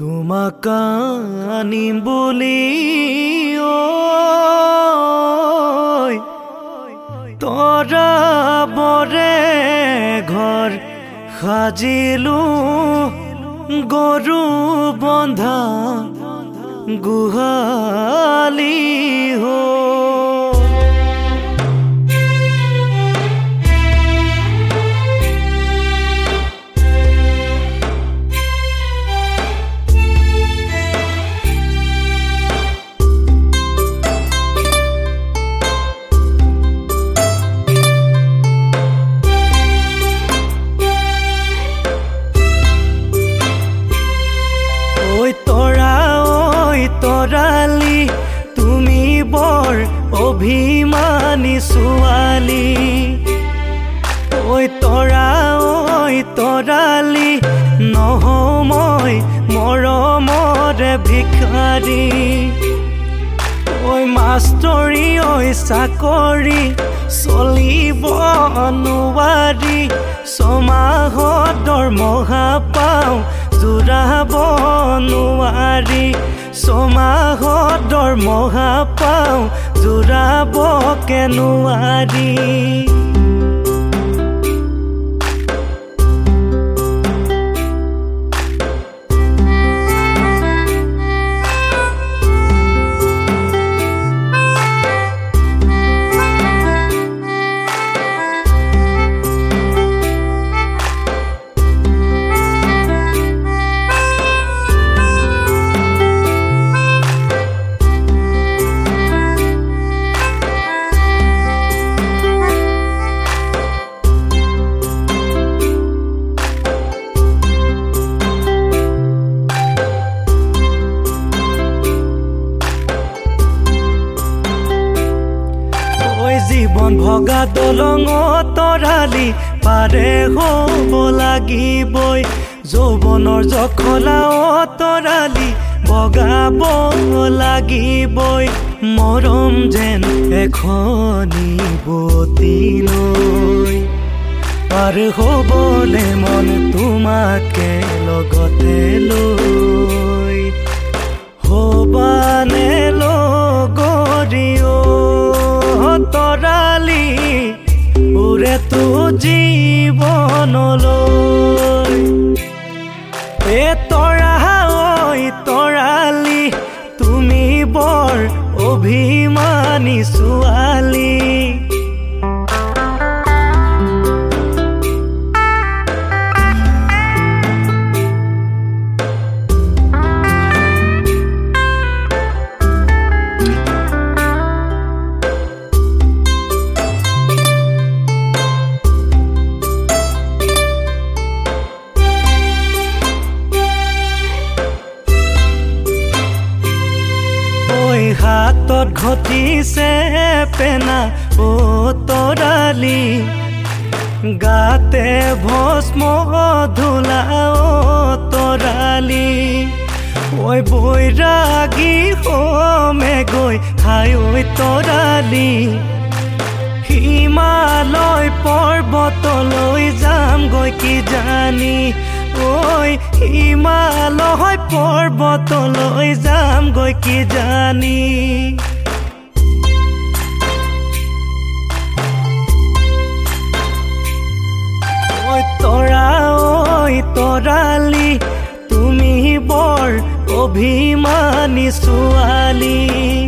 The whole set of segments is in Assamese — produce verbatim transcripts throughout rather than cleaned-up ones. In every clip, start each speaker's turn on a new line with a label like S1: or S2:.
S1: তোমাক আনিম বুলি ঐ তৰা বৰে ঘৰ সাজিলো গৰু বন্ধা গোহালি হৈ তৰালি তুমি বৰ অভিমানী ছোৱালী ঐ তৰা ঐ তৰালি নহওঁ মই মৰমৰে ভিখাৰী ঐ মাষ্টৰী ঐ চাকৰি চলিব নোৱাৰি ছমাহত দৰমহা পাওঁ জোৰাব নোৱাৰি ছমাহত দৰমহা পাওঁ জোৰাব নোৱাৰি জীৱন ভগা দলঙ তৰালি পাৰে হ'ব লাগিবই যৌৱনৰ জখলা তৰালি বগাব লাগিবই মৰম যেন এখনি বতি নৈ পাৰ হ'বলে মন তোমাকে লগতে লৈ হ'বানে লগৰী তৰালি উৰে তো জীৱনলৈ এ তৰা ঐ তৰালি তুমি বৰ অভিমানী ছোৱালী হাতত ঘটিছে পেনা ও তৰালি গাতে ভস্ম ধূলা ও তৰালি ঐ বৈৰাগী হোমে গৈ হাই ঐ তৰালি হিমালয় পৰ্বতলৈ যাম গৈ কি জানি ঐ হিমালয় পৰ্বতলৈ যাম গৈ কি জানি ঐ তৰা ঐ তৰালি তুমি বৰ অভিমানী ছোৱালী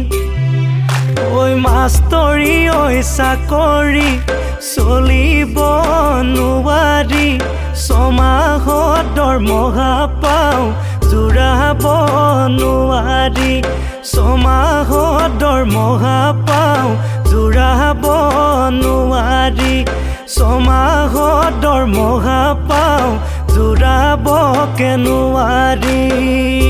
S1: ঐ মাষ্টৰী ঐ চাকৰি চলিব নোৱাৰি ছমাহত দৰমহা পাওঁ জোৰাব নোৱাৰি ছমাহত দৰমহা পাওঁ জোৰাব নোৱাৰি ছমাহত দৰমহা পাওঁ জোৰাব নোৱাৰি